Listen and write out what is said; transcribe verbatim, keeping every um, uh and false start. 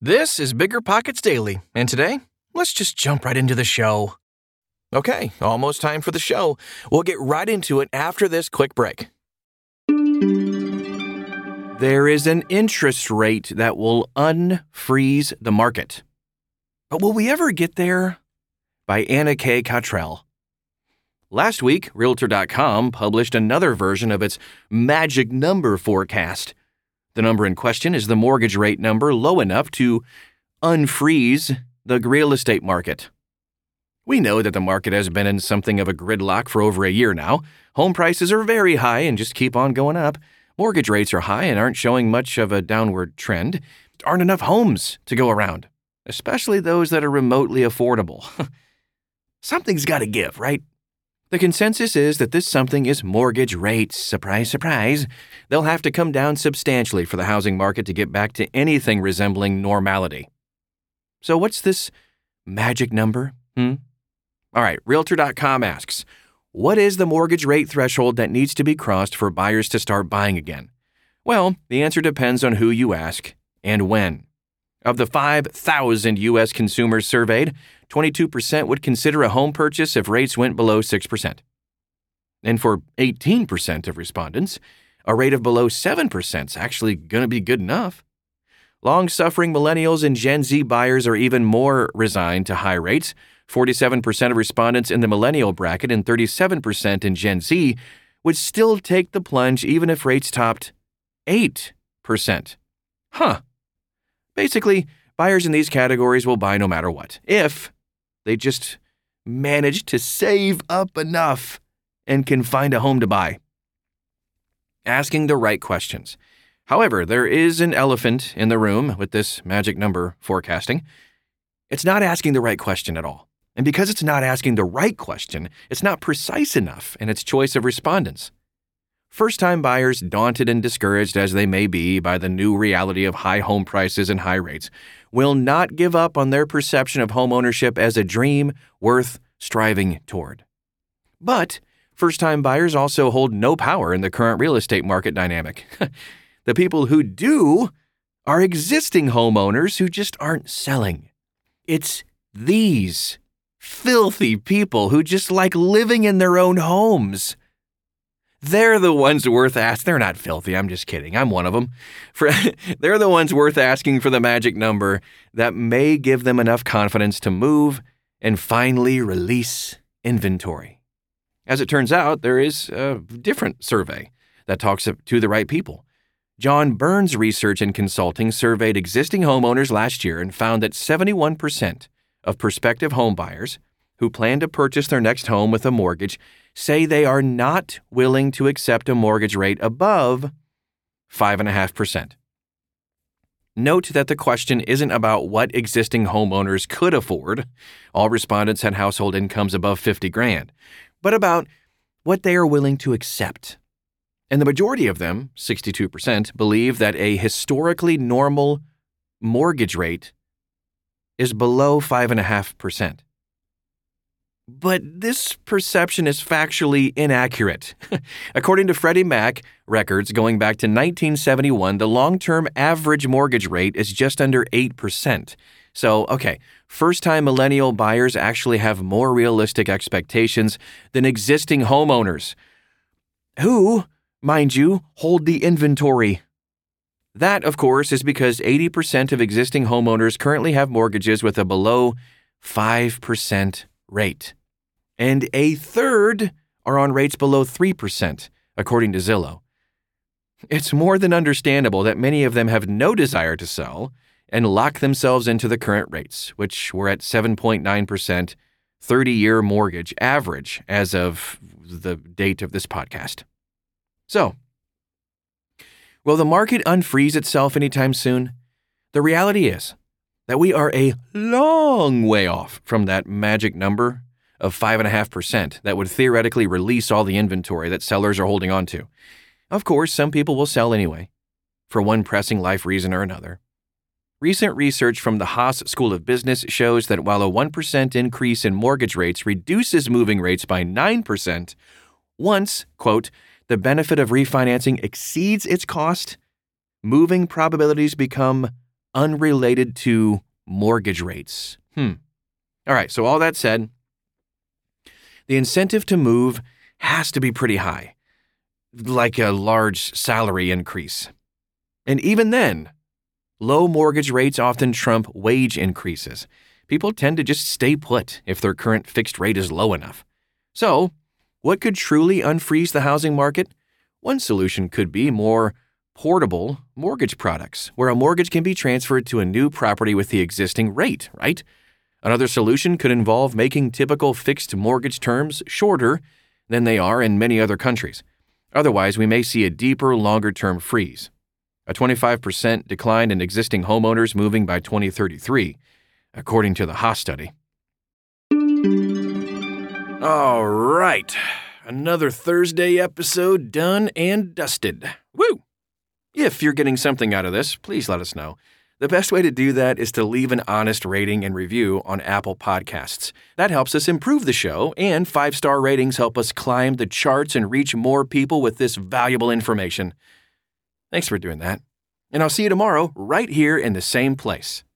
This is Bigger Pockets Daily, and today, let's just jump right into the show. Okay, almost time for the show. We'll get right into it after this quick break. There is an interest rate that will unfreeze the market. But will we ever get there? By Anna K. Cottrell. Last week, Realtor dot com published another version of its magic number forecast. The number in question is the mortgage rate number low enough to unfreeze the real estate market. We know that the market has been in something of a gridlock for over a year now. Home prices are very high and just keep on going up. Mortgage rates are high and aren't showing much of a downward trend. There aren't enough homes to go around, especially those that are remotely affordable. Something's got to give, right? The consensus is that this something is mortgage rates. Surprise, surprise. They'll have to come down substantially for the housing market to get back to anything resembling normality. So what's this magic number? Hmm? All right, Realtor dot com asks, what is the mortgage rate threshold that needs to be crossed for buyers to start buying again? Well, the answer depends on who you ask and when. Of the five thousand U S consumers surveyed, twenty-two percent would consider a home purchase if rates went below six percent. And for eighteen percent of respondents, a rate of below seven percent is actually going to be good enough. Long-suffering millennials and Gen Z buyers are even more resigned to high rates. forty-seven percent of respondents in the millennial bracket and thirty-seven percent in Gen Z would still take the plunge even if rates topped eight percent. Huh. Basically, buyers in these categories will buy no matter what, if they just manage to save up enough and can find a home to buy. Asking the right questions. However, there is an elephant in the room with this magic number forecasting. It's not asking the right question at all. And because it's not asking the right question, it's not precise enough in its choice of respondents. First-time buyers, daunted and discouraged as they may be by the new reality of high home prices and high rates, will not give up on their perception of home ownership as a dream worth striving toward. But first-time buyers also hold no power in the current real estate market dynamic. The people who do are existing homeowners who just aren't selling. It's these filthy people who just like living in their own homes. They're the ones worth asking. They're not filthy. I'm just kidding. I'm one of them. For, they're the ones worth asking for the magic number that may give them enough confidence to move and finally release inventory. As it turns out, there is a different survey that talks to the right people. John Burns Research and Consulting surveyed existing homeowners last year and found that seventy-one percent of prospective home buyers who plan to purchase their next home with a mortgage say they are not willing to accept a mortgage rate above five point five percent. Note that the question isn't about what existing homeowners could afford. All respondents had household incomes above fifty grand, but about what they are willing to accept. And the majority of them, sixty-two percent, believe that a historically normal mortgage rate is below five point five percent. But this perception is factually inaccurate. According to Freddie Mac records going back to nineteen seventy-one, the long-term average mortgage rate is just under eight percent. So, okay, first-time millennial buyers actually have more realistic expectations than existing homeowners, who, mind you, hold the inventory. That, of course, is because eighty percent of existing homeowners currently have mortgages with a below five percent rate, and a third are on rates below three percent, according to Zillow. It's more than understandable that many of them have no desire to sell and lock themselves into the current rates, which were at seven point nine percent thirty-year mortgage average as of the date of this podcast. So, will the market unfreeze itself anytime soon? The reality is that we are a long way off from that magic number of five point five percent that would theoretically release all the inventory that sellers are holding on to. Of course, some people will sell anyway, for one pressing life reason or another. Recent research from the Haas School of Business shows that while a one percent increase in mortgage rates reduces moving rates by nine percent, once, quote, the benefit of refinancing exceeds its cost, moving probabilities become unrelated to mortgage rates. Hmm. All right, so all that said, the incentive to move has to be pretty high, like a large salary increase. And even then, low mortgage rates often trump wage increases. People tend to just stay put if their current fixed rate is low enough. So, what could truly unfreeze the housing market? One solution could be more portable mortgage products, where a mortgage can be transferred to a new property with the existing rate, right? Another solution could involve making typical fixed mortgage terms shorter than they are in many other countries. Otherwise, we may see a deeper, longer-term freeze. A twenty-five percent decline in existing homeowners moving by twenty thirty-three, according to the Haas study. All right, another Thursday episode done and dusted. Woo! If you're getting something out of this, please let us know. The best way to do that is to leave an honest rating and review on Apple Podcasts. That helps us improve the show, and five-star ratings help us climb the charts and reach more people with this valuable information. Thanks for doing that. And I'll see you tomorrow right here in the same place.